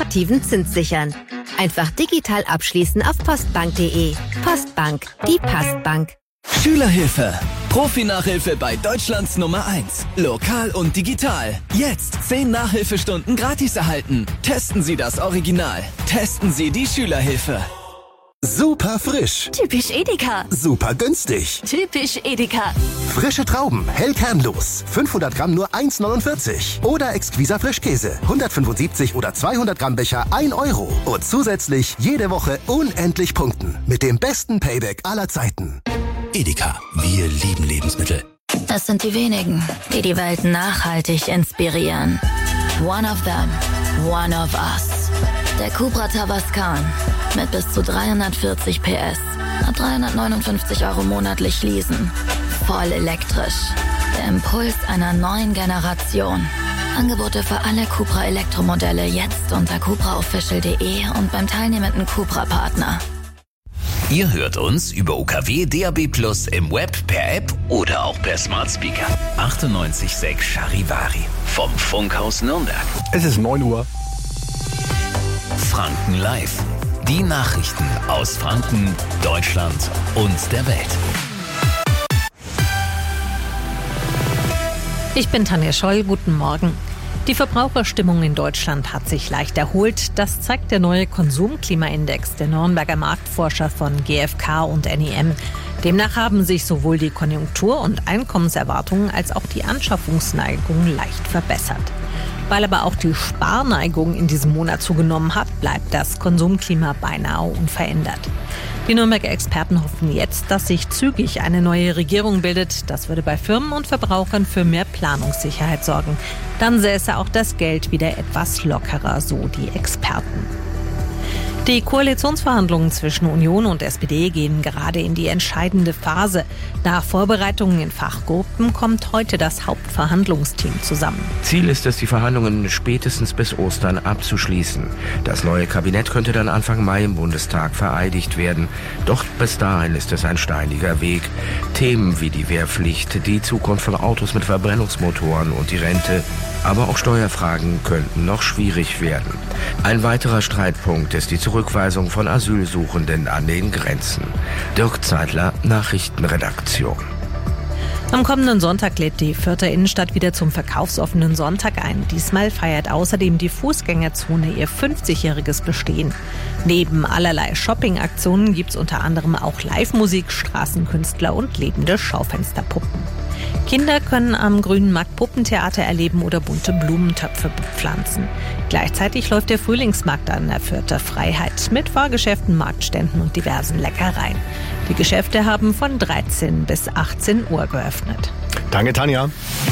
attraktiven Zinssichern. Einfach digital abschließen auf postbank.de. Postbank, die Postbank. Schülerhilfe. Profi-Nachhilfe bei Deutschlands Nummer 1. Lokal und digital. Jetzt 10 Nachhilfestunden gratis erhalten. Testen Sie das Original. Testen Sie die Schülerhilfe. Super frisch. Typisch Edeka. Super günstig. Typisch Edeka. Frische Trauben, hell kernlos. 500 Gramm nur 1,49. Oder Exquisa Frischkäse. 175 oder 200 Gramm Becher 1 Euro. Und zusätzlich jede Woche unendlich punkten. Mit dem besten Payback aller Zeiten. Edeka. Wir lieben Lebensmittel. Das sind die wenigen, die die Welt nachhaltig inspirieren. One of them. One of us. Der Cupra Tabascan. Mit bis zu 340 PS. Ab 359 € monatlich leasen. Voll elektrisch. Der Impuls einer neuen Generation. Angebote für alle Cupra Elektromodelle jetzt unter cupraofficial.de und beim teilnehmenden Cupra-Partner. Ihr hört uns über UKW DAB+ im Web, per App oder auch per Smart Speaker. 98.6 Charivari vom Funkhaus Nürnberg. Es ist 9 Uhr. Franken Live. Die Nachrichten aus Franken, Deutschland und der Welt. Ich bin Tanja Scholl, guten Morgen. Die Verbraucherstimmung in Deutschland hat sich leicht erholt. Das zeigt der neue Konsumklimaindex der Nürnberger Marktforscher von GfK und NEM. Demnach haben sich sowohl die Konjunktur- und Einkommenserwartungen als auch die Anschaffungsneigung leicht verbessert. Weil aber auch die Sparneigung in diesem Monat zugenommen hat, bleibt das Konsumklima beinahe unverändert. Die Nürnberger Experten hoffen jetzt, dass sich zügig eine neue Regierung bildet. Das würde bei Firmen und Verbrauchern für mehr Planungssicherheit sorgen. Dann säße auch das Geld wieder etwas lockerer, so die Experten. Die Koalitionsverhandlungen zwischen Union und SPD gehen gerade in die entscheidende Phase. Nach Vorbereitungen in Fachgruppen kommt heute das Hauptverhandlungsteam zusammen. Ziel ist es, die Verhandlungen spätestens bis Ostern abzuschließen. Das neue Kabinett könnte dann Anfang Mai im Bundestag vereidigt werden. Doch bis dahin ist es ein steiniger Weg. Themen wie die Wehrpflicht, die Zukunft von Autos mit Verbrennungsmotoren und die Rente, aber auch Steuerfragen könnten noch schwierig werden. Ein weiterer Streitpunkt ist die Zurückweisung von Asylsuchenden an den Grenzen. Dirk Zeitler, Nachrichtenredaktion. Am kommenden Sonntag lädt die Fürther Innenstadt wieder zum verkaufsoffenen Sonntag ein. Diesmal feiert außerdem die Fußgängerzone ihr 50-jähriges Bestehen. Neben allerlei Shoppingaktionen gibt's unter anderem auch Live-Musik, Straßenkünstler und lebende Schaufensterpuppen. Kinder können am Grünen Markt Puppentheater erleben oder bunte Blumentöpfe bepflanzen. Gleichzeitig läuft der Frühlingsmarkt an der Fürther Freiheit mit Fahrgeschäften, Marktständen und diversen Leckereien. Die Geschäfte haben von 13 bis 18 Uhr geöffnet. Danke, Tanja.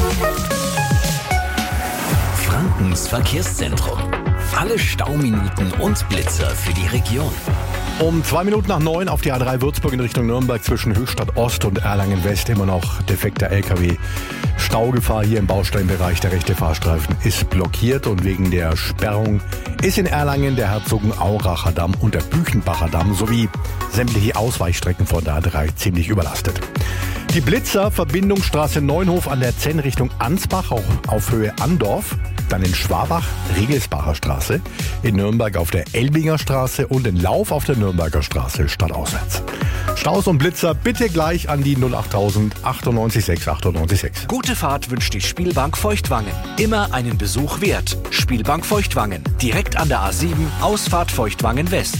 Frankens Verkehrszentrum. Alle Stauminuten und Blitzer für die Region. Um 2 Minuten nach 9 auf die A3 Würzburg in Richtung Nürnberg zwischen Höchstadt Ost und Erlangen West immer noch defekter LKW. Staugefahr hier im Bausteinbereich. Der rechte Fahrstreifen ist blockiert und wegen der Sperrung ist in Erlangen der Herzogenauracher Damm und der Büchenbacher Damm sowie sämtliche Ausweichstrecken von der A3 ziemlich überlastet. Die Blitzer, Verbindung Straße Neunhof an der Zenn Richtung Ansbach, auch auf Höhe Andorf. Dann in Schwabach, Regelsbacher Straße, in Nürnberg auf der Elbinger Straße und in Lauf auf der Nürnberger Straße stadtauswärts. Staus und Blitzer bitte gleich an die 08000 98 6 98 6. Gute Fahrt wünscht die Spielbank Feuchtwangen. Immer einen Besuch wert. Spielbank Feuchtwangen. Direkt an der A7, Ausfahrt Feuchtwangen West.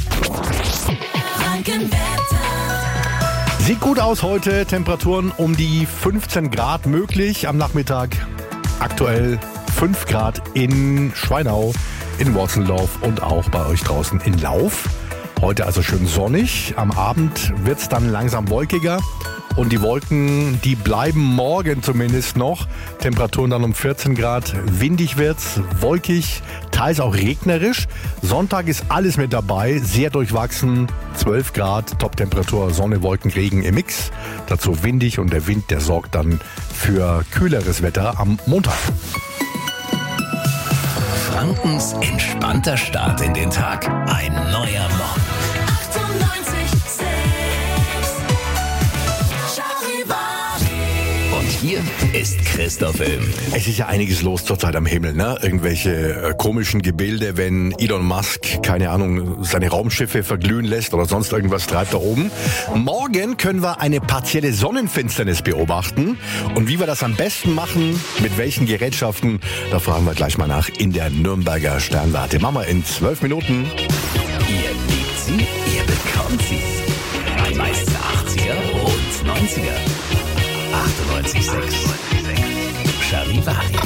Sieht gut aus heute. Temperaturen um die 15 Grad möglich am Nachmittag. Aktuell 5 Grad in Schweinau, in Worzeldorf und auch bei euch draußen in Lauf. Heute also schön sonnig. Am Abend wird es dann langsam wolkiger. Und die Wolken, die bleiben morgen zumindest noch. Temperaturen dann um 14 Grad. Windig wird's, wolkig, teils auch regnerisch. Sonntag ist alles mit dabei, sehr durchwachsen. 12 Grad, Top-Temperatur, Sonne, Wolken, Regen im Mix. Dazu windig und der Wind, der sorgt dann für kühleres Wetter am Montag. Frankens entspannter Start in den Tag. Ein neuer Morgen. 98.6 Charivari. Und Hier ist Christoph Ilm. Es ist ja einiges los zurzeit am Himmel, ne? Irgendwelche komischen Gebilde, wenn Elon Musk, keine Ahnung, seine Raumschiffe verglühen lässt oder sonst irgendwas treibt da oben. Morgen können wir eine partielle Sonnenfinsternis beobachten. Und wie wir das am besten machen, mit welchen Gerätschaften, da fragen wir gleich mal nach in der Nürnberger Sternwarte. Machen wir in 12 Minuten. Ihr liebt sie, ihr bekommt sie. Die meisten 80er und 90er. 98,6. Charivari.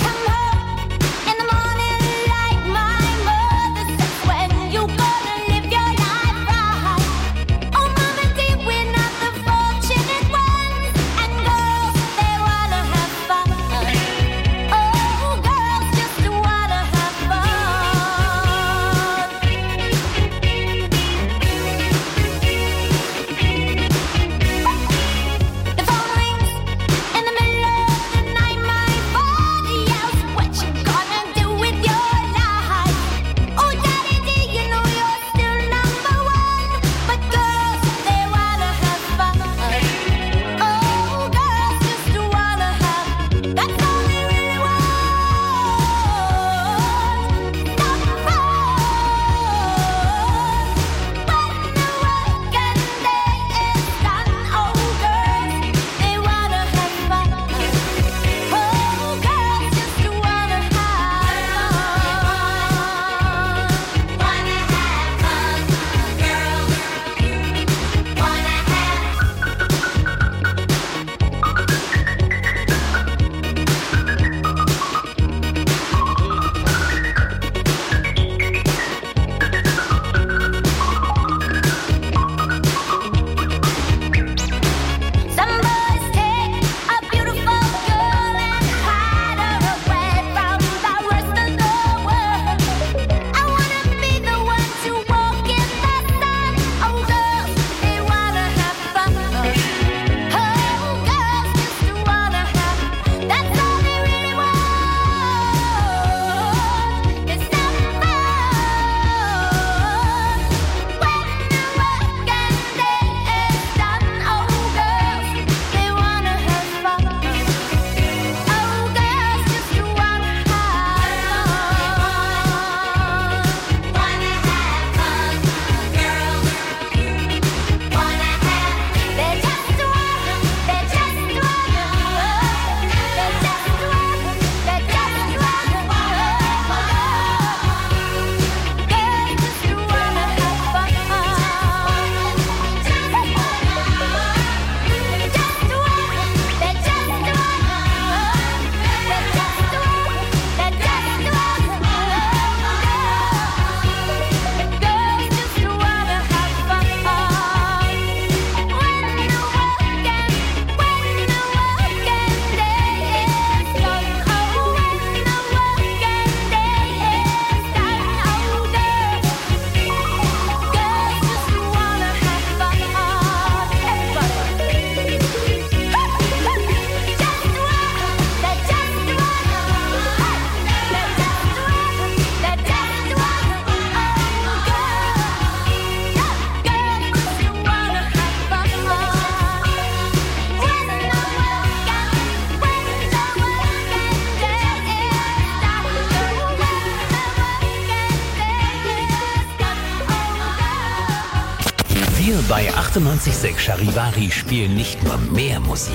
Wir bei 98,6 Charivari spielen nicht nur mehr Musik.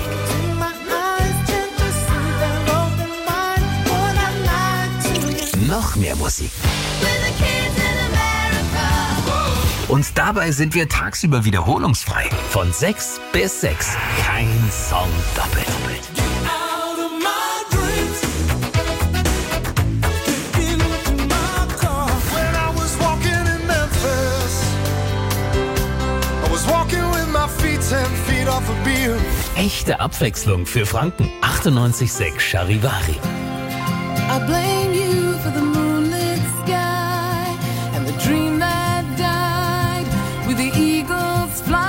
Noch mehr Musik. Und dabei sind wir tagsüber wiederholungsfrei. Von 6 bis 6. Kein Song doppelt. Echte Abwechslung für Franken. 98,6 Charivari. I blame you for the moonlit sky and the dream that died with the eagle's flight.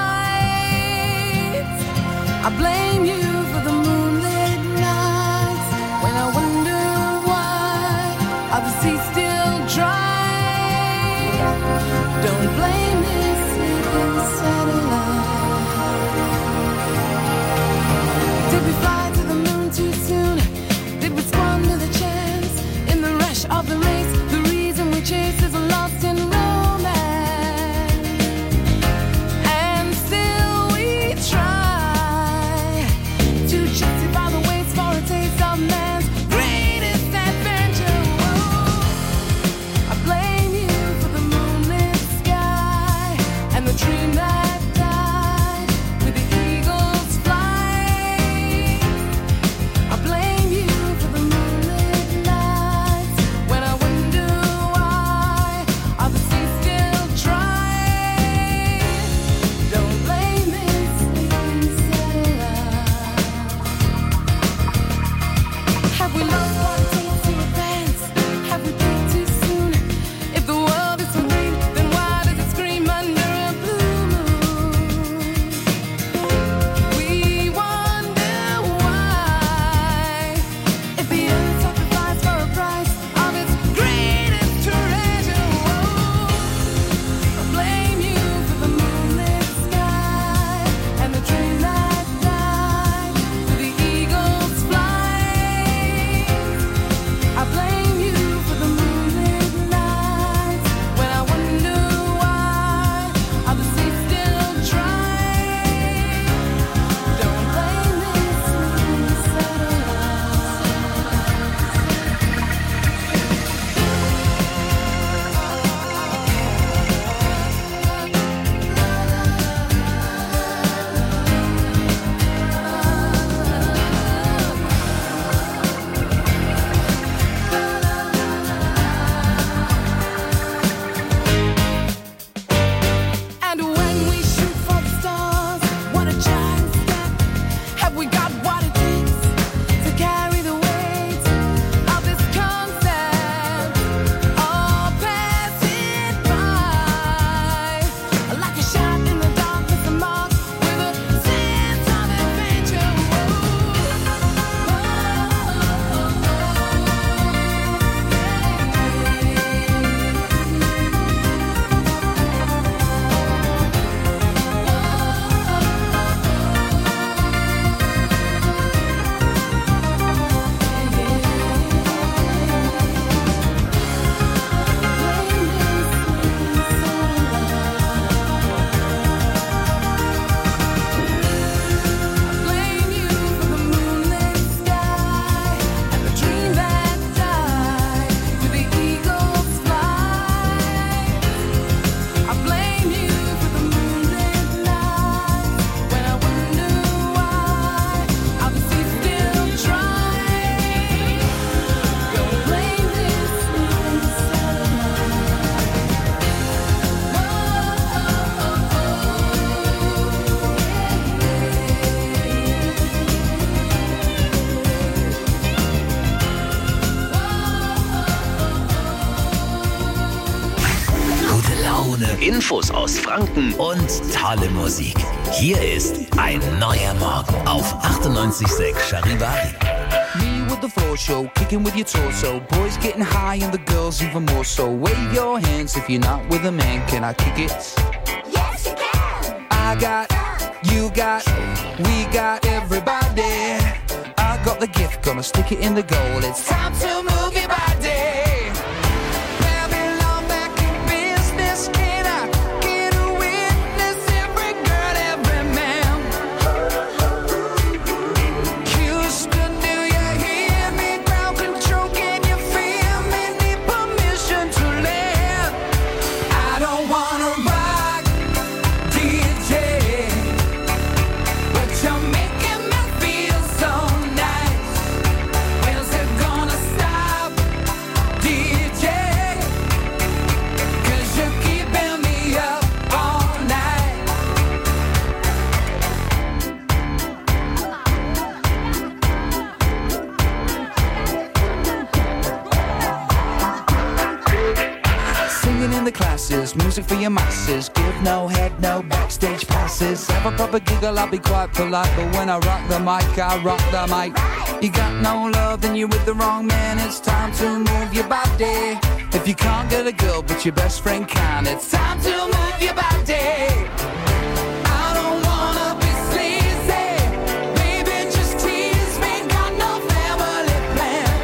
I blame you for the moonlit nights when I wonder why are the seas still dry. Don't blame this sleeping satellite. Did we fly to the moon to Laune, Infos aus Franken und tolle Musik. Hier ist ein neuer Morgen auf 98.6 Charivari. Me with the floor show, kicking with your torso. Boys getting high and the girls even more so. Wave your hands if you're not with a man. Can I kick it? Yes, you can. I got, you got, we got everybody. I got the gift, gonna stick it in the goal. It's time to move your body. Babylon back in business. Can I get a witness? Every girl, every man. Houston, do you hear me? Ground control, can you feel me? Need permission to land. I don't wanna rock, DJ, but you're making me feel so nice. When's it gonna stop, DJ? 'Cause you're keeping me up all night. Singing in the classes, music for your masses. Give no head, no backstage passes. Have a proper giggle, I'll be quite polite. But when I rock the mic, I rock the mic. You got no love, then you're with the wrong man. It's time to move your body. If you can't get a girl, but your best friend can, it's time to move your body. I don't wanna be sleazy. Baby, just tease me. Got no family plan.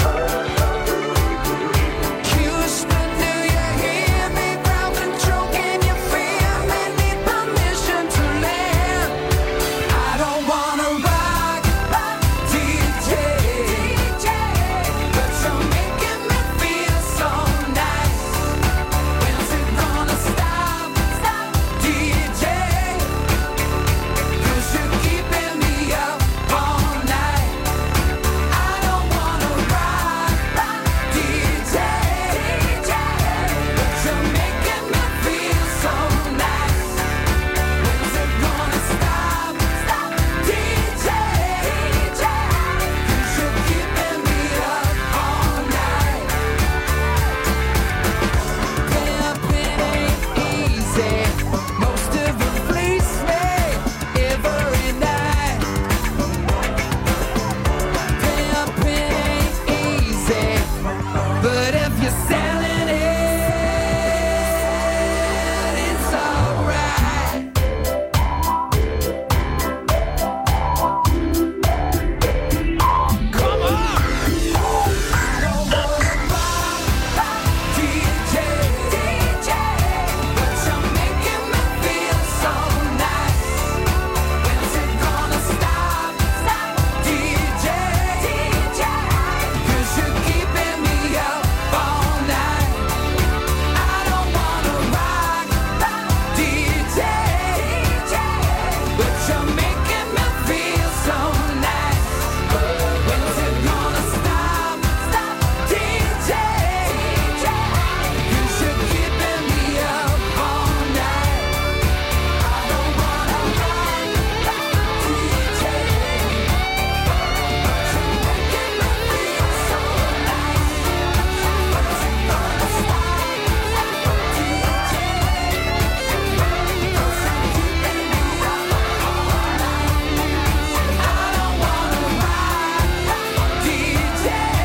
Houston, do you hear me? Ground control, can you feel me? Need permission to land. I don't wanna rock, DJ, but you're making me feel so nice. When's it gonna stop, DJ? 'Cause you're keeping me up all night. I don't wanna rock, DJ, but you're making me feel so nice. When's it gonna stop, DJ? 'Cause you're keeping me up all night. Pimping ain't easy. Most of them fleece me every night. Pimping ain't easy, but if you're selling it, it's alright. Come on! I don't wanna rock, DJ, but you're making me feel so nice. When's it gonna stop, DJ? 'Cause you're keeping me up all night. I don't wanna rock, DJ, but you're making me feel so nice. When's it gonna stop, DJ? 'Cause you're keeping me up all night. I don't wanna rock, DJ, but you're making me feel so nice. When's it gonna stop, DJ? 'Cause you're keeping me up all night. I don't wanna rock, DJ,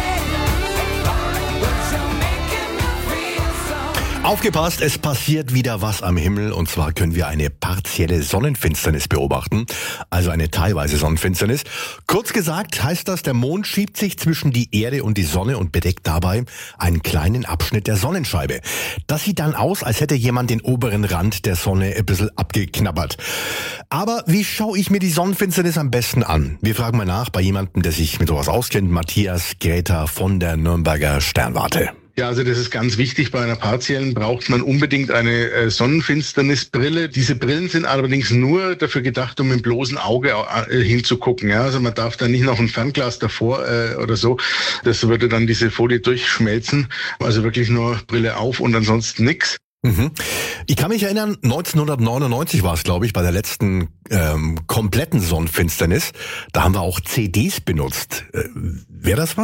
but you're making me feel so. Aufgepasst, es passiert wieder was am Himmel und zwar können wir eine partielle Sonnenfinsternis beobachten, also eine teilweise Sonnenfinsternis. Kurz gesagt heißt das, der Mond schiebt sich zwischen die Erde und die Sonne und bedeckt dabei einen kleinen Abschnitt der Sonnenscheibe. Das sieht dann aus, als hätte jemand den oberen Rand der Sonne ein bisschen abgeknabbert. Aber wie schaue ich mir die Sonnenfinsternis am besten an? Wir fragen mal nach bei jemandem, der sich mit sowas auskennt, Matthias Gräter von der Nürnberger Sternwarte. Ja, also das ist ganz wichtig. Bei einer partiellen braucht man unbedingt eine Sonnenfinsternisbrille. Diese Brillen sind allerdings nur dafür gedacht, um mit dem bloßen Auge hinzugucken. Ja, also man darf da nicht noch ein Fernglas davor oder so. Das würde dann diese Folie durchschmelzen. Also wirklich nur Brille auf und ansonsten nix. Ich kann mich erinnern, 1999 war es, glaube ich, bei der letzten kompletten Sonnenfinsternis. Da haben wir auch CDs benutzt. Wäre das was?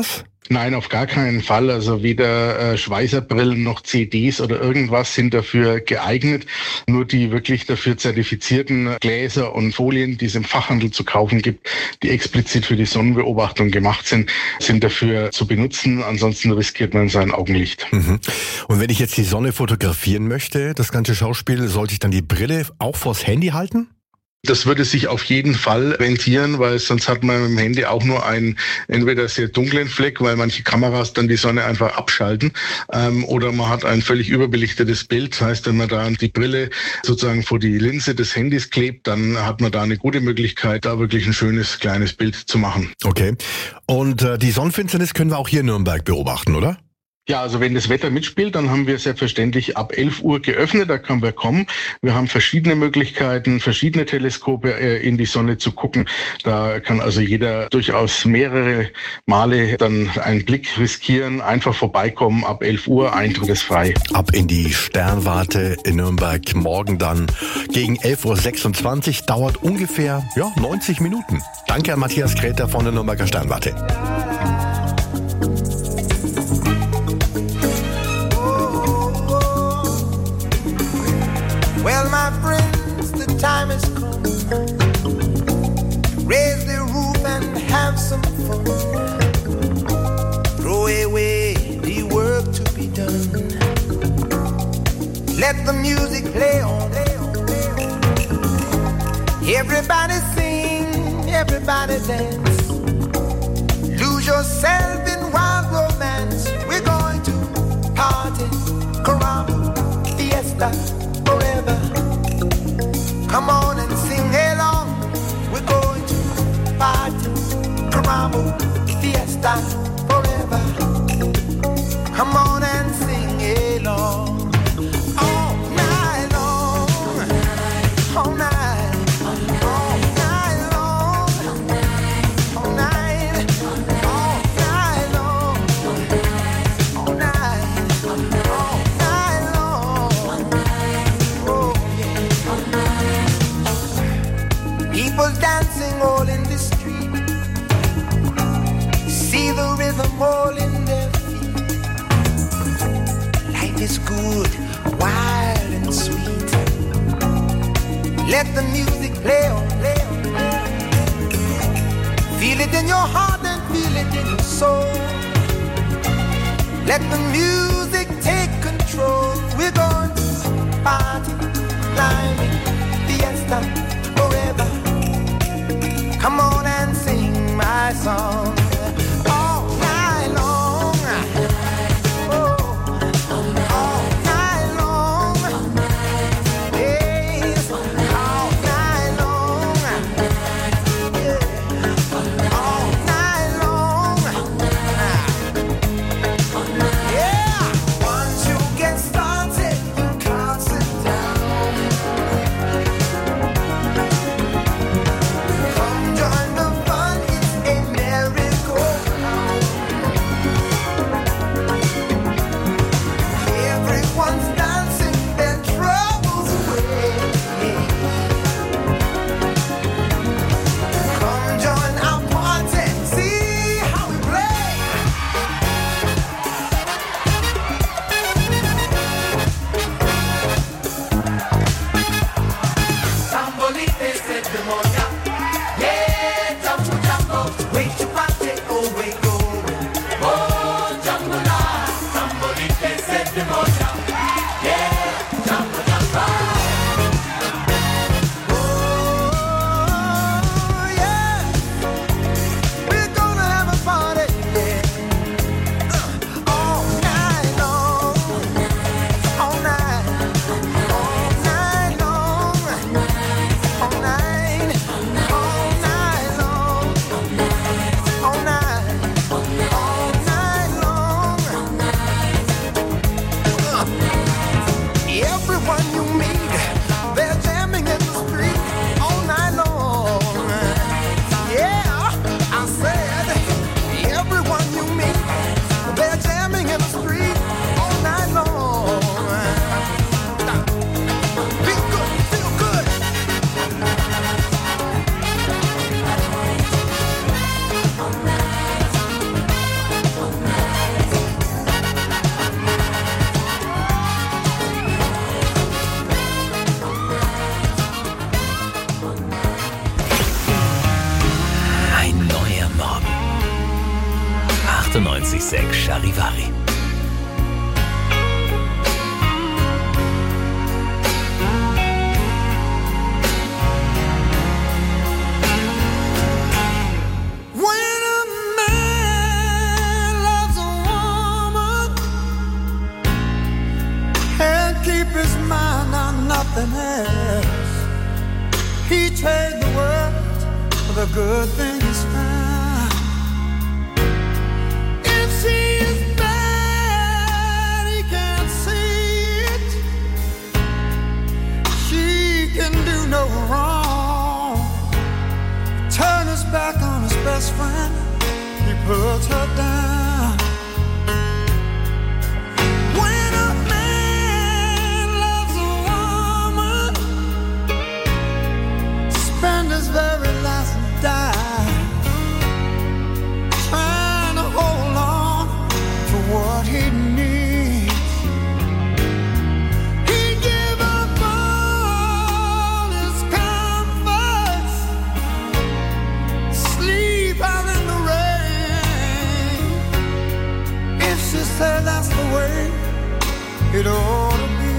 Nein, auf gar keinen Fall. Also weder Schweißerbrillen noch CDs oder irgendwas sind dafür geeignet. Nur die wirklich dafür zertifizierten Gläser und Folien, die es im Fachhandel zu kaufen gibt, die explizit für die Sonnenbeobachtung gemacht sind dafür zu benutzen. Ansonsten riskiert man sein Augenlicht. Mhm. Und wenn ich jetzt die Sonne fotografieren möchte, das ganze Schauspiel, sollte ich dann die Brille auch vors Handy halten? Das würde sich auf jeden Fall rentieren, weil sonst hat man mit dem Handy auch nur einen entweder sehr dunklen Fleck, weil manche Kameras dann die Sonne einfach abschalten, oder man hat ein völlig überbelichtetes Bild. Das heißt, wenn man da die Brille sozusagen vor die Linse des Handys klebt, dann hat man da eine gute Möglichkeit, da wirklich ein schönes kleines Bild zu machen. Okay. Und die Sonnenfinsternis können wir auch hier in Nürnberg beobachten, oder? Ja, also wenn das Wetter mitspielt, dann haben wir selbstverständlich ab 11 Uhr geöffnet, da können wir kommen. Wir haben verschiedene Möglichkeiten, verschiedene Teleskope in die Sonne zu gucken. Da kann also jeder durchaus mehrere Male dann einen Blick riskieren, einfach vorbeikommen, ab 11 Uhr, Eintritt ist frei. Ab in die Sternwarte in Nürnberg, morgen dann gegen 11.26 Uhr, dauert ungefähr 90 Minuten. Danke an Matthias Kräter von der Nürnberger Sternwarte. Well, my friends, the time has come. Raise the roof and have some fun. Throw away the work to be done. Let the music play on. Everybody sing, everybody dance. Lose yourself in wild romance. We're going to party, caramba, fiesta. Forever. Come on and sing along. We're going to party, caramba, fiesta, forever. Come on and sing along. All night long. All night. All night long. All night. All night long. All night. All night long. People dancing all in the street. See the rhythm all in their feet. Life is good, wild and sweet. Let the music play on, play on, play on. Feel it in your heart and feel it in your soul. Let the music take control. We're going to party, climbing, fiesta, forever. Come on and sing my song. All night long. Oh, all night long. Yes, all night long. Yeah, all night long. Yeah, once you get started, you 98,6 Charivari. Nothing else. He trade the world for the good things found. If she is bad, he can't see it. She can do no wrong. Turn his back on his best friend. He puts her down. Very last dime, trying to hold on to what he needs. He give up all his comforts, sleep out in the rain. If she said that's the way it ought to be.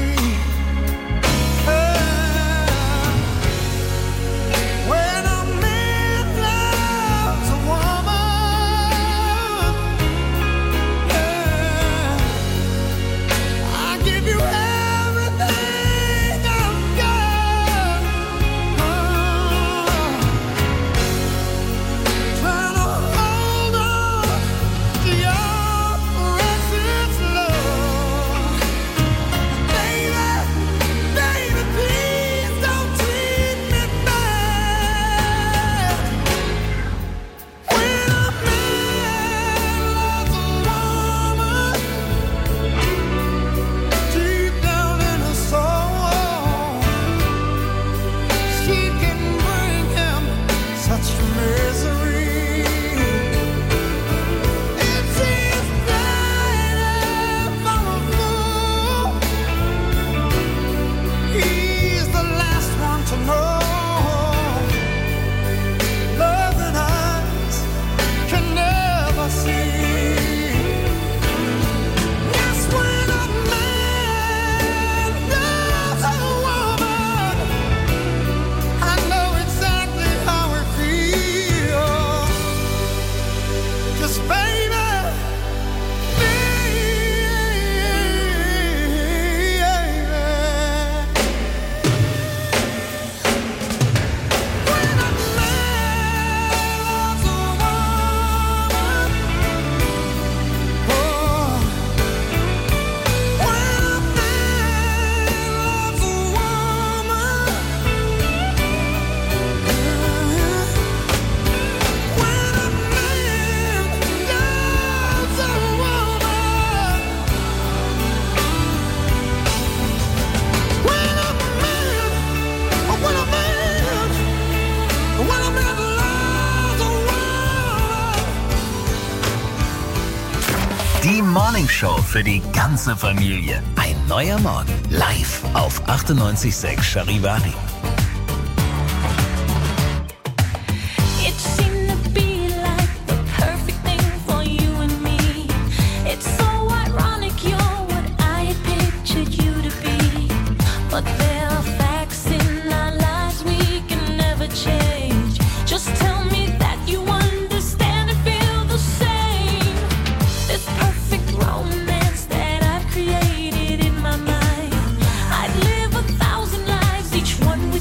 Die Morning Show für die ganze Familie. Ein neuer Morgen. Live auf 98,6 Charivari. One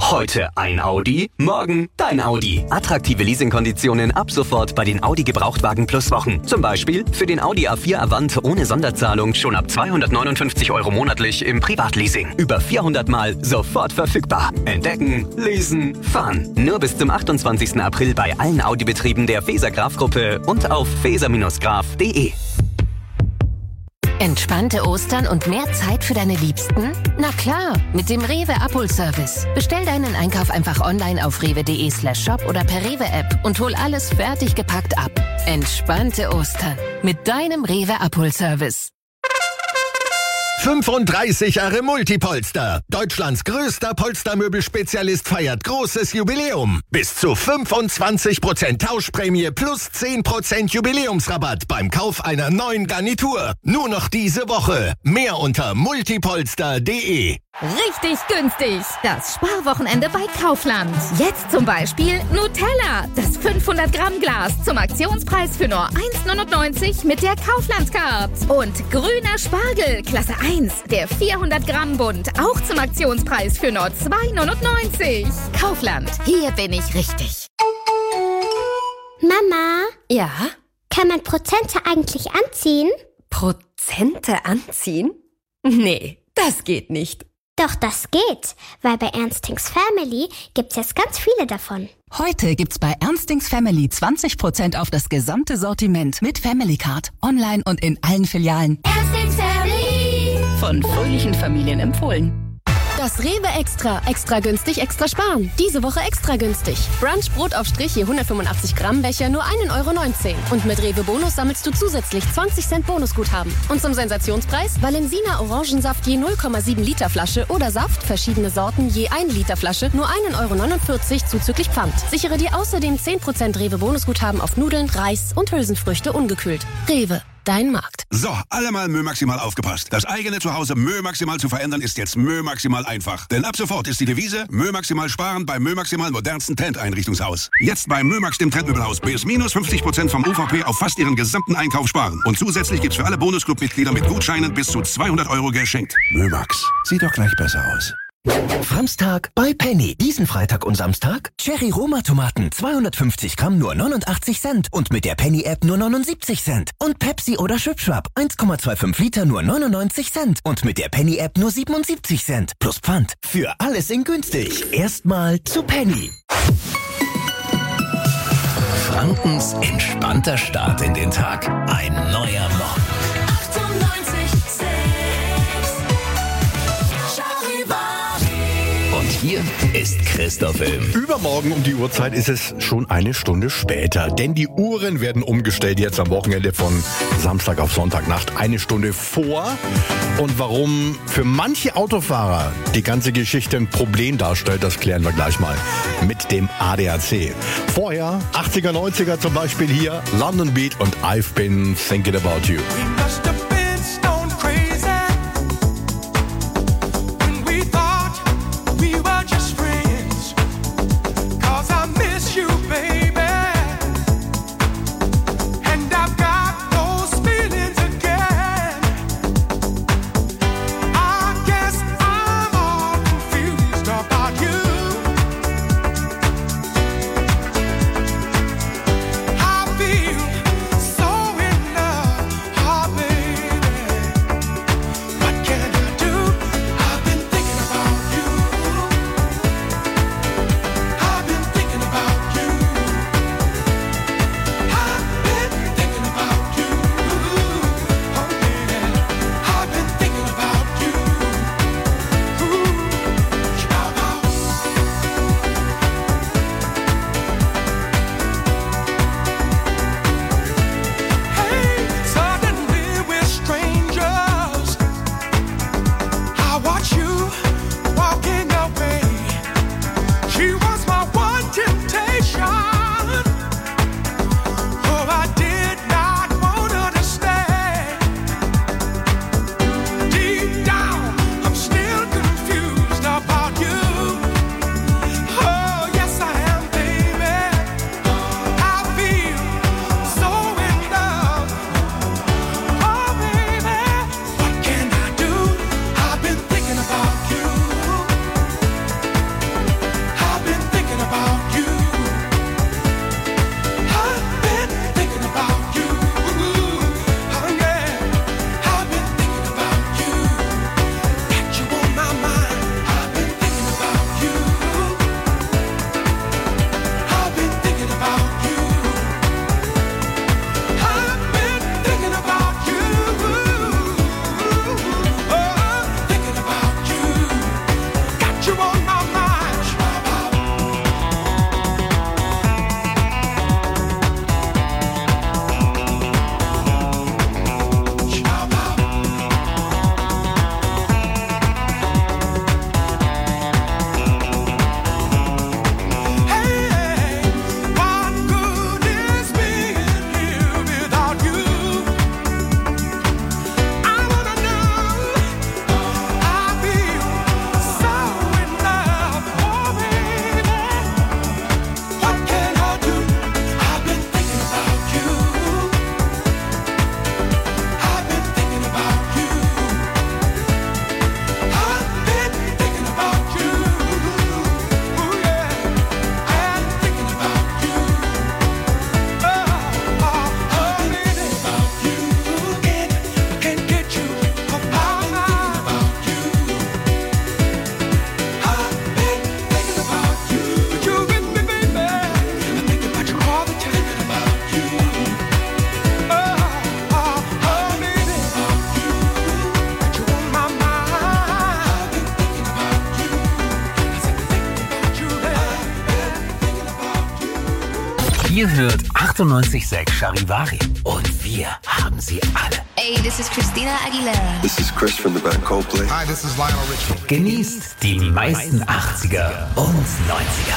Heute ein Audi, morgen dein Audi. Attraktive Leasingkonditionen ab sofort bei den Audi Gebrauchtwagen Plus Wochen. Zum Beispiel für den Audi A4 Avant ohne Sonderzahlung schon ab 259 € monatlich im Privatleasing. Über 400 Mal sofort verfügbar. Entdecken, leasen, fahren. Nur bis zum 28. April bei allen Audi-Betrieben der Faeser-Graf-Gruppe und auf faeser-graf.de. Entspannte Ostern und mehr Zeit für deine Liebsten? Na klar, mit dem Rewe Abholservice. Bestell deinen Einkauf einfach online auf rewe.de/shop oder per Rewe-App und hol alles fertig gepackt ab. Entspannte Ostern mit deinem Rewe Abholservice. 35 Jahre Multipolster. Deutschlands größter Polstermöbelspezialist feiert großes Jubiläum. Bis zu 25% Tauschprämie plus 10% Jubiläumsrabatt beim Kauf einer neuen Garnitur. Nur noch diese Woche. Mehr unter multipolster.de. Richtig günstig. Das Sparwochenende bei Kaufland. Jetzt zum Beispiel Nutella. Das 500 Gramm Glas zum Aktionspreis für nur 1,99 mit der Kaufland-Card. Und grüner Spargel, Klasse 1. Der 400 Gramm Bund. Auch zum Aktionspreis für nur 2,99. Kaufland. Hier bin ich richtig. Mama? Ja? Kann man Prozente eigentlich anziehen? Prozente anziehen? Nee, das geht nicht. Doch, das geht, weil bei Ernstings Family gibt's jetzt ganz viele davon. Heute gibt's bei Ernstings Family 20% auf das gesamte Sortiment mit Family Card, online und in allen Filialen. Ernstings Family! Von fröhlichen Familien empfohlen. Das Rewe Extra. Extra günstig, extra sparen. Diese Woche extra günstig. Brunch Brot auf Strich je 185 Gramm Becher nur 1,19 €. Und mit Rewe Bonus sammelst du zusätzlich 20 Cent Bonusguthaben. Und zum Sensationspreis Valensina Orangensaft je 0,7 Liter Flasche oder Saft, verschiedene Sorten je 1 Liter Flasche, nur 1,49 € zuzüglich Pfand. Sichere dir außerdem 10% Rewe Bonusguthaben auf Nudeln, Reis und Hülsenfrüchte ungekühlt. Rewe. Dein Markt. So, alle mal Mö Maximal aufgepasst. Das eigene Zuhause Mö Maximal zu verändern ist jetzt Mö Maximal einfach. Denn ab sofort ist die Devise Mö Maximal sparen beim Mö Maximal modernsten Trend-Einrichtungshaus. Jetzt bei Mö Max dem Trendmöbelhaus bis minus 50% vom UVP auf fast ihren gesamten Einkauf sparen. Und zusätzlich gibt's für alle Bonusclub-Mitglieder mit Gutscheinen bis zu 200 € geschenkt. Mö Max. Sieht doch gleich besser aus. Samstag bei Penny. Diesen Freitag und Samstag Cherry Roma Tomaten 250 Gramm nur 89 Cent und mit der Penny App nur 79 Cent. Und Pepsi oder Schwipschwap 1,25 Liter nur 99 Cent und mit der Penny App nur 77 Cent. Plus Pfand. Für alles in günstig. Erstmal zu Penny. Frankens entspannter Start in den Tag. Ein neuer Morgen. Hier ist Christoph Ilm. Übermorgen um die Uhrzeit ist es schon eine Stunde später, denn die Uhren werden umgestellt jetzt am Wochenende von Samstag auf Sonntagnacht eine Stunde vor. Und warum für manche Autofahrer die ganze Geschichte ein Problem darstellt, das klären wir gleich mal mit dem ADAC. Vorher 80er, 90er zum Beispiel hier London Beat und I've Been Thinking About You. I feel so in love, oh baby. Ihr hört 98.6 Charivari. Und wir haben sie alle. Hey, this is Christina Aguilera. This is Chris from the band Coldplay. Hi, this is Lionel Richie. Genießt die meisten 80er und 90er.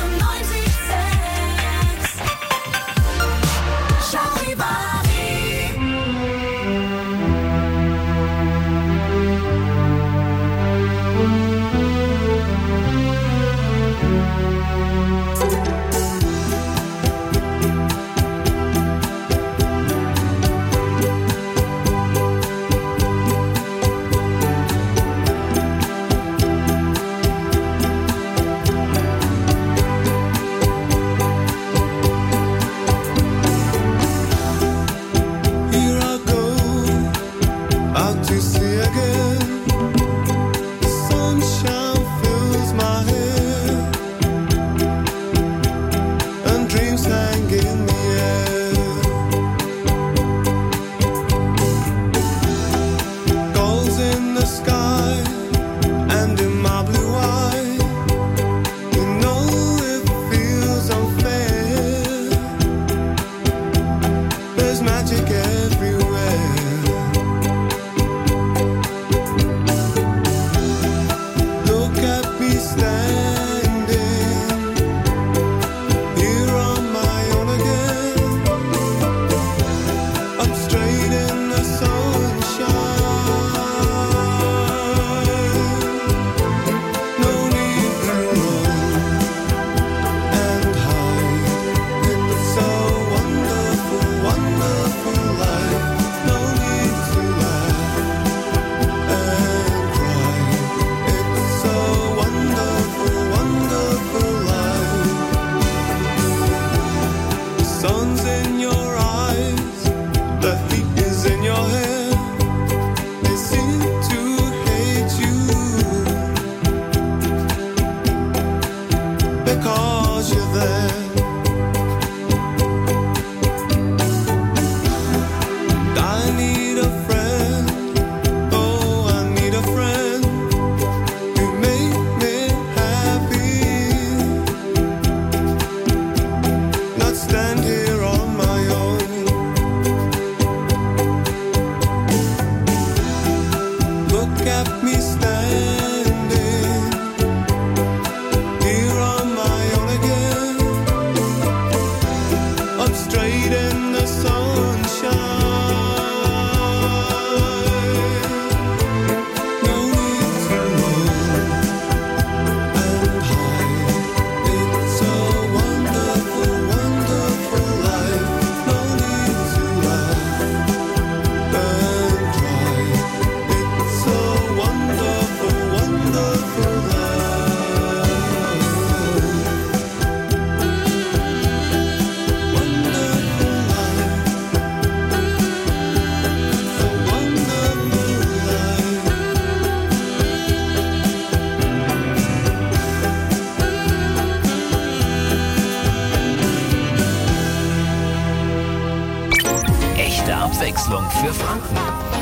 Abwechslung für Franken.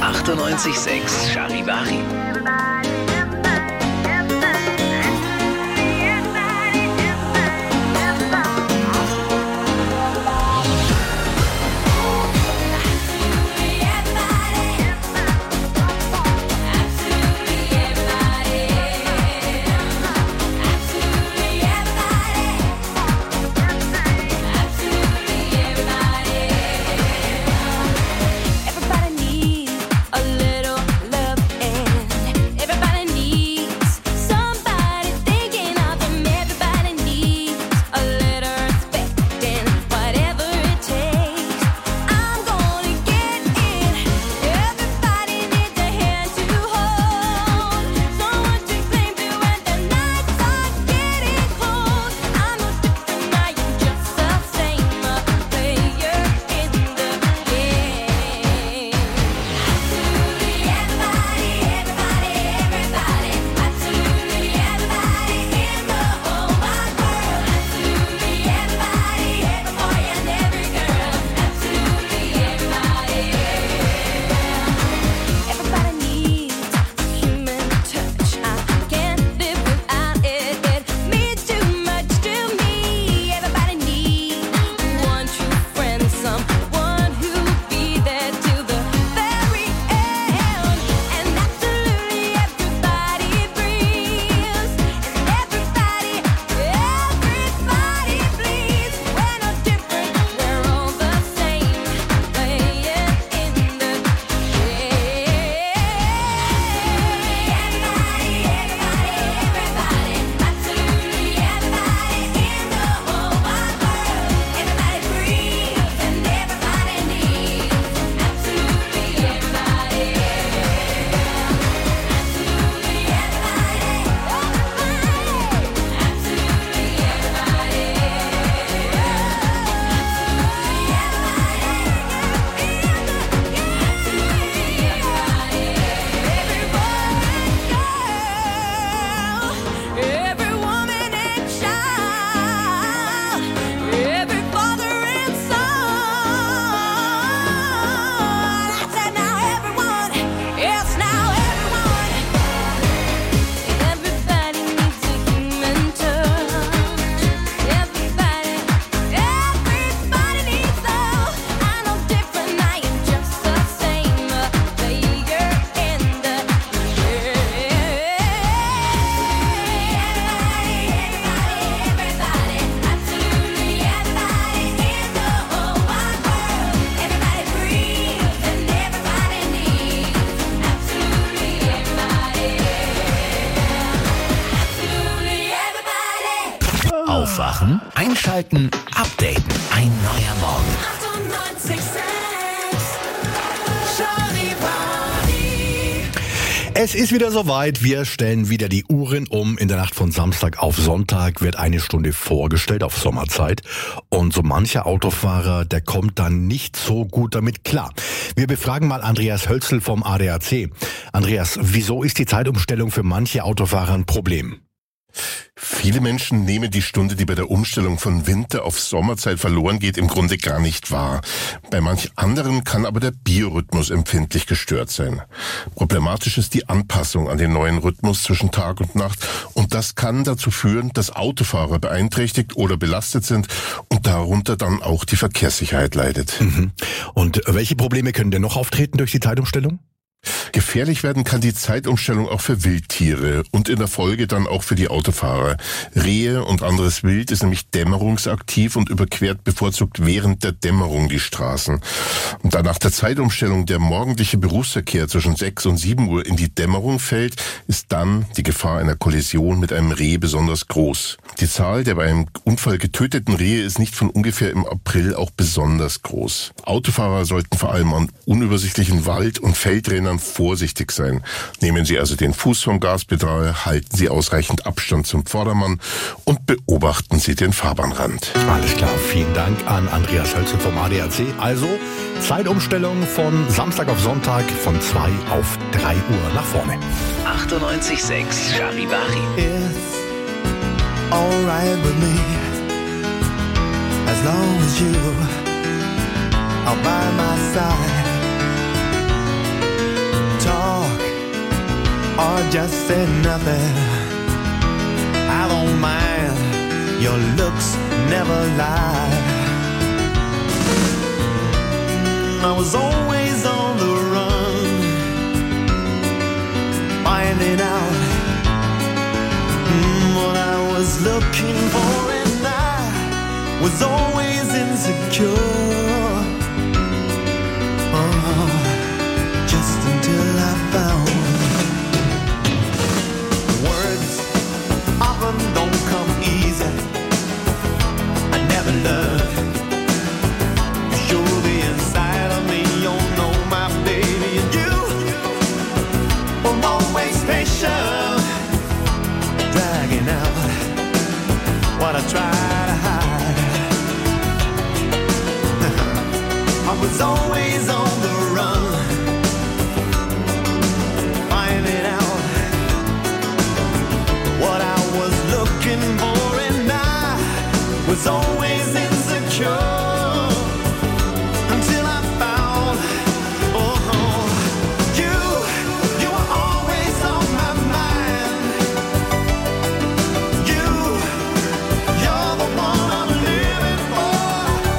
98.6 Charivari. Everybody needs a little love and Aufwachen, einschalten, updaten. Ein neuer Morgen. 98.6 Es ist wieder soweit. Wir stellen wieder die Uhren um. In der Nacht von Samstag auf Sonntag wird eine Stunde vorgestellt auf Sommerzeit. Und so mancher Autofahrer, der kommt dann nicht so gut damit klar. Wir befragen mal Andreas Hölzl vom ADAC. Andreas, wieso ist die Zeitumstellung für manche Autofahrer ein Problem? Viele Menschen nehmen die Stunde, die bei der Umstellung von Winter auf Sommerzeit verloren geht, im Grunde gar nicht wahr. Bei manch anderen kann aber der Biorhythmus empfindlich gestört sein. Problematisch ist die Anpassung an den neuen Rhythmus zwischen Tag und Nacht und das kann dazu führen, dass Autofahrer beeinträchtigt oder belastet sind und darunter dann auch die Verkehrssicherheit leidet. Und welche Probleme können denn noch auftreten durch die Zeitumstellung? Gefährlich werden kann die Zeitumstellung auch für Wildtiere und in der Folge dann auch für die Autofahrer. Rehe und anderes Wild ist nämlich dämmerungsaktiv und überquert bevorzugt während der Dämmerung die Straßen. Und da nach der Zeitumstellung der morgendliche Berufsverkehr zwischen 6 und 7 Uhr in die Dämmerung fällt, ist dann die Gefahr einer Kollision mit einem Reh besonders groß. Die Zahl der bei einem Unfall getöteten Rehe ist nicht von ungefähr im April auch besonders groß. Autofahrer sollten vor allem an unübersichtlichen Wald- und Feldrändern vorsichtig sein. Nehmen Sie also den Fuß vom Gaspedal, halten Sie ausreichend Abstand zum Vordermann und beobachten Sie den Fahrbahnrand. Alles klar, vielen Dank an Andreas Hölzl vom ADAC. Also Zeitumstellung von Samstag auf Sonntag von 2 auf 3 Uhr nach vorne. 98.6 Charivari. It's alright with me as long as you are by my side. Talk or just say nothing. I don't mind. Your looks never lie. I was always on the run, finding out what I was looking for, and I was always insecure. Just until I found words often don't come easy. I never learned to show the inside of me. You know my baby, and you were always patient, dragging out what I try to hide. I was always on the run, finding out what I was looking for, and I was always insecure until I found, you were always on my mind. You're the one I'm living for.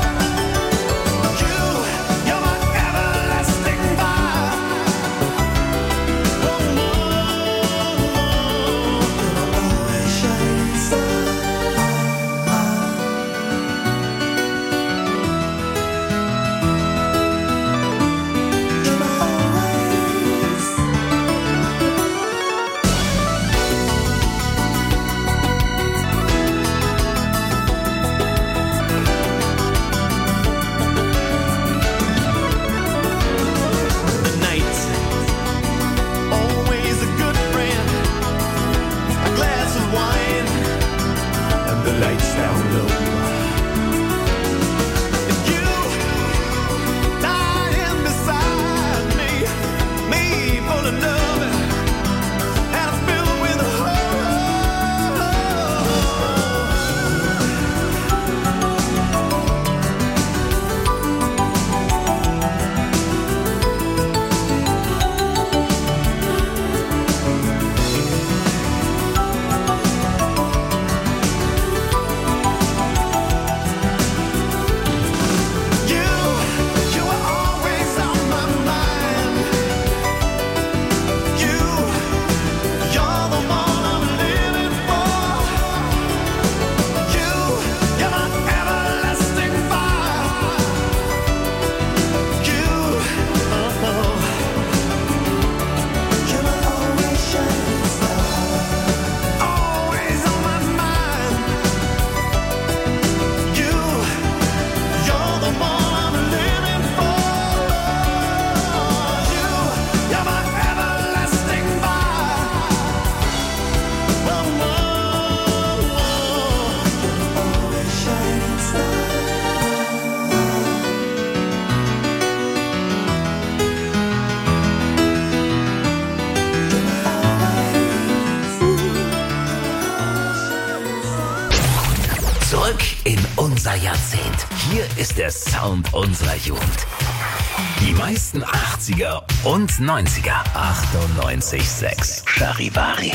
You're my everlasting fire. Shining star. Zurück in unser Jahrzehnt. Hier ist der Sound unserer Jugend. Die meisten 80er und 90er. 98.6 Charivari.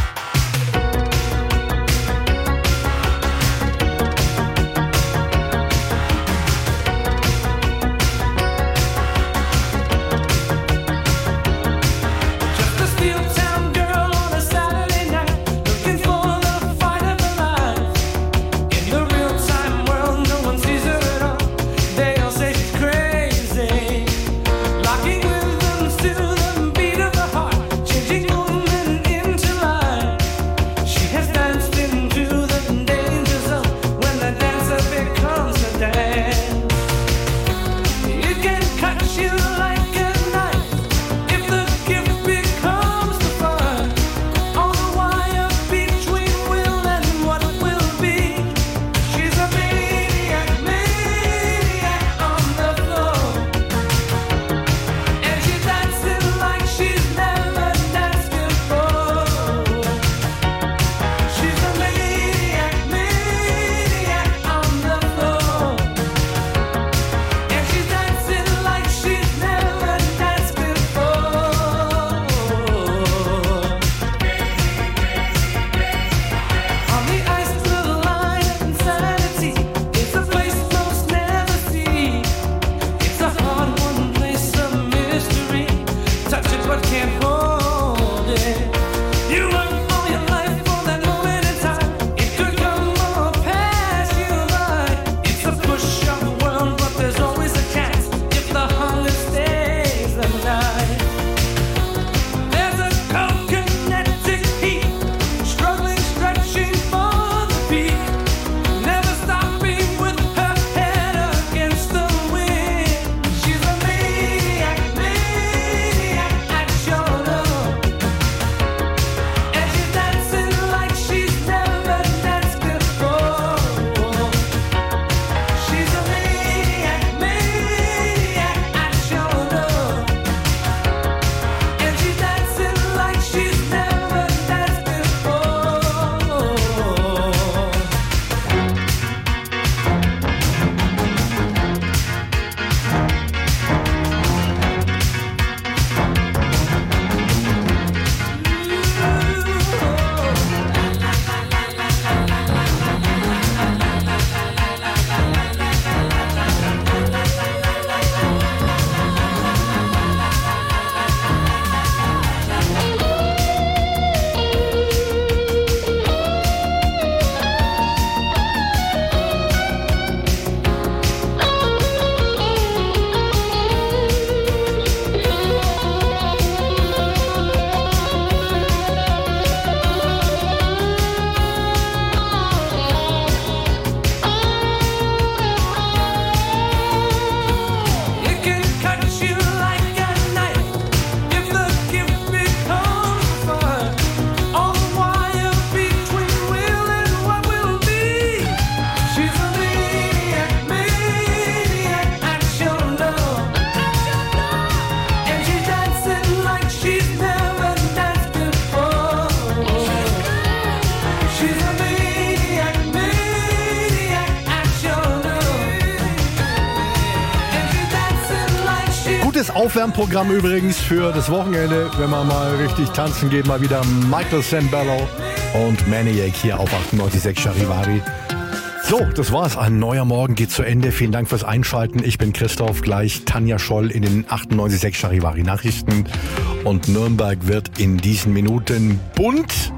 Aufwärmprogramm übrigens für das Wochenende, wenn man mal richtig tanzen geht, mal wieder Michael Sambello und Maniac hier auf 98.6 Charivari. So, das war's. Ein neuer Morgen geht zu Ende. Vielen Dank fürs Einschalten. Ich bin Christoph, gleich Tanja Scholl in den 98.6 Charivari Nachrichten. Und Nürnberg wird in diesen Minuten bunt.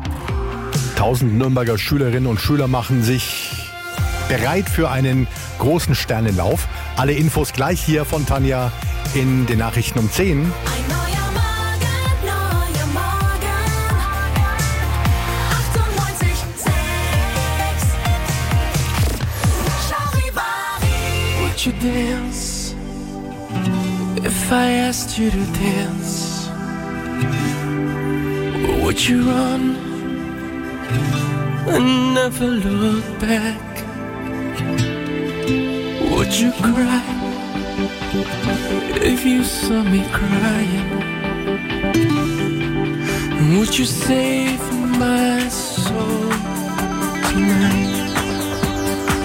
1000 Nürnberger Schülerinnen und Schüler machen sich bereit für einen großen Sternenlauf. Alle Infos gleich hier von Tanja in den Nachrichten um 10. Would you dance if I asked you to dance? Would you run and never look back? Would you cry if you saw me crying? Would you save my soul tonight?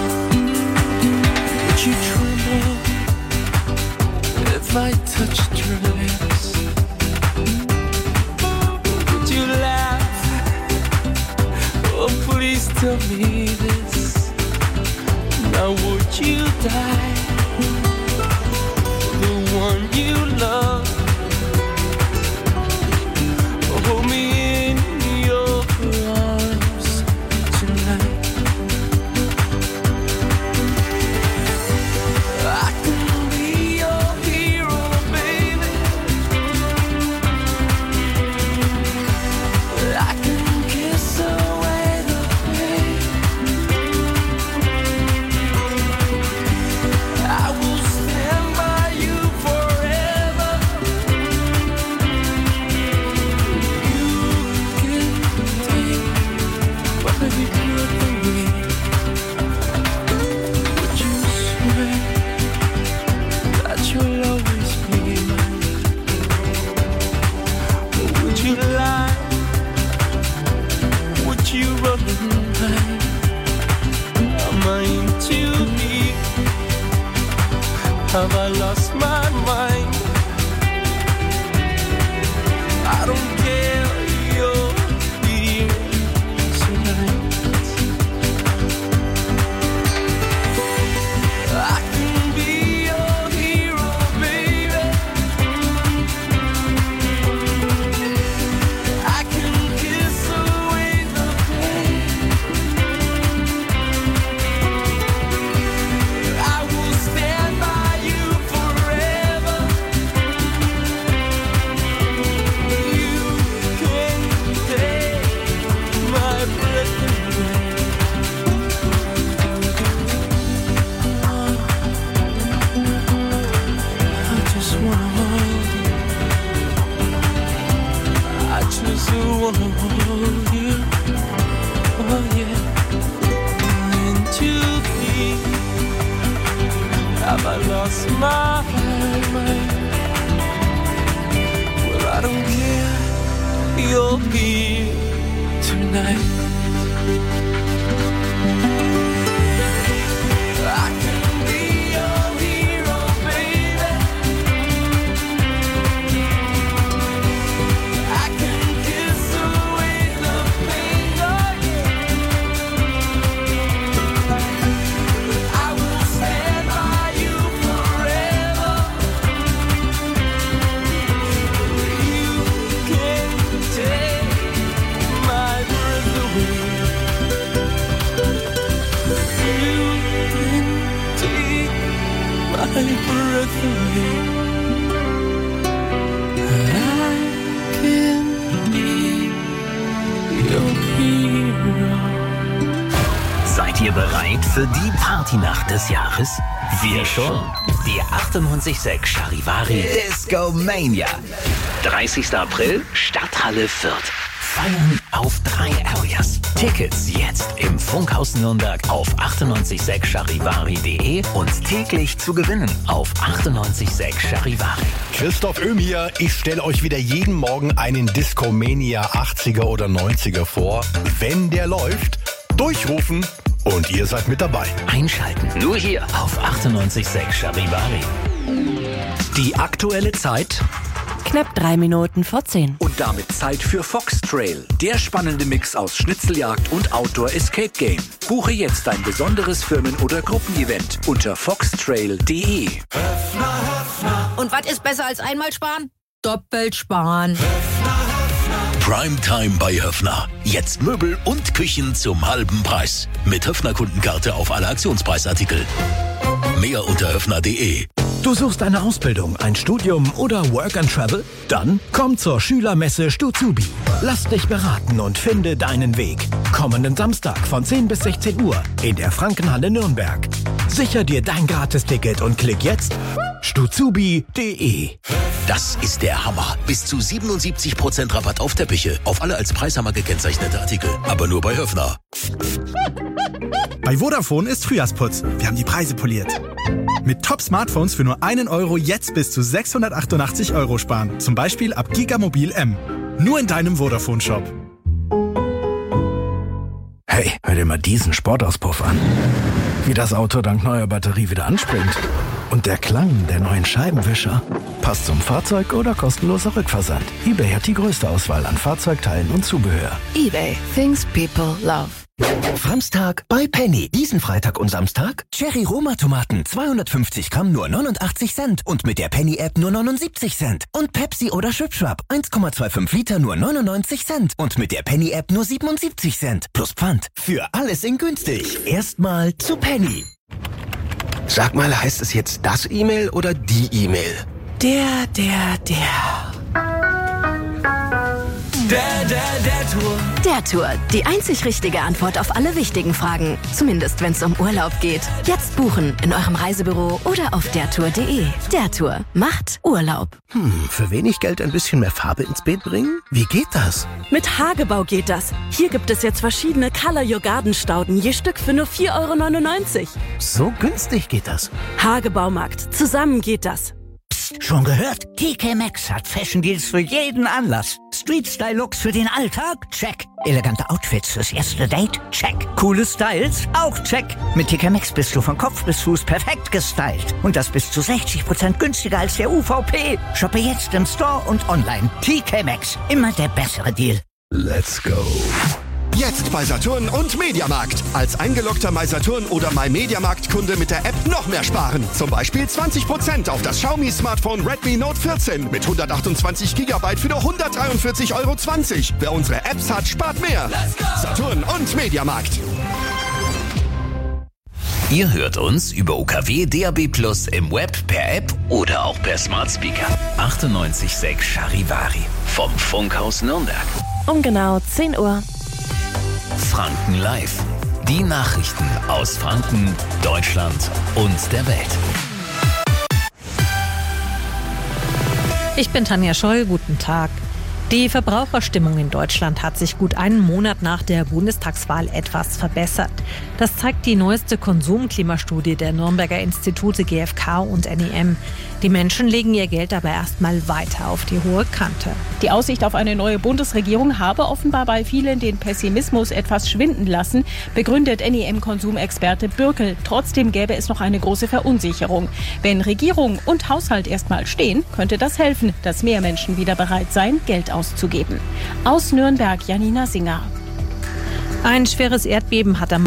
mine too deep? Have I lost my mind? I don't care, you're here tonight. I can be your hero, baby. I can kiss away the pain. I will stand by you forever. You can take my breath away. I just wanna hold you. I just wanna hold you. Oh yeah. Into me. Have I lost my mind? Well, I don't care. You're here tonight. I can be your hero, baby. I can kiss away the pain, oh yeah. I will stand by you forever. You can take my breath away. You can take my breath away. I can be your hero. Seid ihr bereit für die Partynacht des Jahres? Wir schon. Die 98.6 Charivari Disco Mania. 30. April, Stadthalle Fürth. Feiern auf 3 Areas. Tickets jetzt im Funkhaus Nürnberg auf 986charivari.de und täglich zu gewinnen auf 98.6 Charivari. Christoph Öhm hier. Ich stelle euch wieder jeden Morgen einen Discomania 80er oder 90er vor. Wenn der läuft, durchrufen und ihr seid mit dabei. Einschalten. Nur hier auf 98.6 Charivari. Die aktuelle Zeit. Knapp 3 Minuten vor 10. Und damit Zeit für Fox Trail, der spannende Mix aus Schnitzeljagd und Outdoor Escape Game. Buche jetzt ein besonderes Firmen- oder Gruppenevent unter foxtrail.de. Und was ist besser als einmal sparen? Doppelt sparen. Primetime bei Höffner. Jetzt Möbel und Küchen zum halben Preis. Mit Höffner-Kundenkarte auf alle Aktionspreisartikel. Mehr unter höffner.de. Du suchst eine Ausbildung, ein Studium oder Work and Travel? Dann komm zur Schülermesse Stuzubi. Lass dich beraten und finde deinen Weg. Kommenden Samstag von 10 bis 16 Uhr in der Frankenhalle Nürnberg. Sicher dir dein Gratisticket und klick jetzt stuzubi.de. Das ist der Hammer. Bis zu 77% Rabatt auf Teppiche. Auf alle als Preishammer gekennzeichnete Artikel. Aber nur bei Höffner. Bei Vodafone ist Frühjahrsputz. Wir haben die Preise poliert. Mit Top-Smartphones für nur 1 Euro jetzt bis zu 688 Euro sparen. Zum Beispiel ab Gigamobil M. Nur in deinem Vodafone-Shop. Hey, hör dir mal diesen Sportauspuff an. Wie das Auto dank neuer Batterie wieder anspringt. Und der Klang der neuen Scheibenwischer. Passt zum Fahrzeug oder kostenloser Rückversand. eBay hat die größte Auswahl an Fahrzeugteilen und Zubehör. eBay. Things people love. Samstag bei Penny. Diesen Freitag und Samstag Cherry Roma Tomaten 250 Gramm nur 89 Cent und mit der Penny App nur 79 Cent. Und Pepsi oder Schwipschwapp 1,25 Liter nur 99 Cent und mit der Penny App nur 77 Cent. Plus Pfand. Für alles in günstig. Erstmal zu Penny. Sag mal, heißt es jetzt das E-Mail oder die E-Mail? Der Tour. Der Tour. Die einzig richtige Antwort auf alle wichtigen Fragen. Zumindest, wenn es um Urlaub geht. Jetzt buchen in eurem Reisebüro oder auf dertour.de. Der Tour macht Urlaub. Für wenig Geld ein bisschen mehr Farbe ins Beet bringen? Wie geht das? Mit Hagebau geht das. Hier gibt es jetzt verschiedene Color Your Garden Stauden, je Stück für nur 4,99 Euro. So günstig geht das. Hagebaumarkt. Zusammen geht das. Psst, schon gehört? TK Maxx hat Fashion Deals für jeden Anlass. Street-Style-Looks für den Alltag? Check. Elegante Outfits fürs erste Date? Check. Coole Styles? Auch check. Mit TK Maxx bist du von Kopf bis Fuß perfekt gestylt. Und das bis zu 60% günstiger als der UVP. Shoppe jetzt im Store und online. TK Maxx. Immer der bessere Deal. Let's go. Jetzt bei Saturn und Mediamarkt. Als eingeloggter MySaturn oder MyMediamarkt-Kunde mit der App noch mehr sparen. Zum Beispiel 20% auf das Xiaomi-Smartphone Redmi Note 14 mit 128 GB für nur 143,20 €. Wer unsere Apps hat, spart mehr. Saturn und Mediamarkt. Ihr hört uns über UKW DAB+ im Web, per App oder auch per Smart Speaker. 98.6 Charivari vom Funkhaus Nürnberg. Um genau 10 Uhr. Franken Live. Die Nachrichten aus Franken, Deutschland und der Welt. Ich bin Tanja Scholl, guten Tag. Die Verbraucherstimmung in Deutschland hat sich gut einen Monat nach der Bundestagswahl etwas verbessert. Das zeigt die neueste Konsumklimastudie der Nürnberger Institute GfK und NEM. Die Menschen legen ihr Geld aber erstmal weiter auf die hohe Kante. Die Aussicht auf eine neue Bundesregierung habe offenbar bei vielen den Pessimismus etwas schwinden lassen, begründet NEM-Konsumexperte Bürkel. Trotzdem gäbe es noch eine große Verunsicherung. Wenn Regierung und Haushalt erstmal stehen, könnte das helfen, dass mehr Menschen wieder bereit seien, Geld auszugeben. Aus Nürnberg, Janina Singer. Ein schweres Erdbeben hat am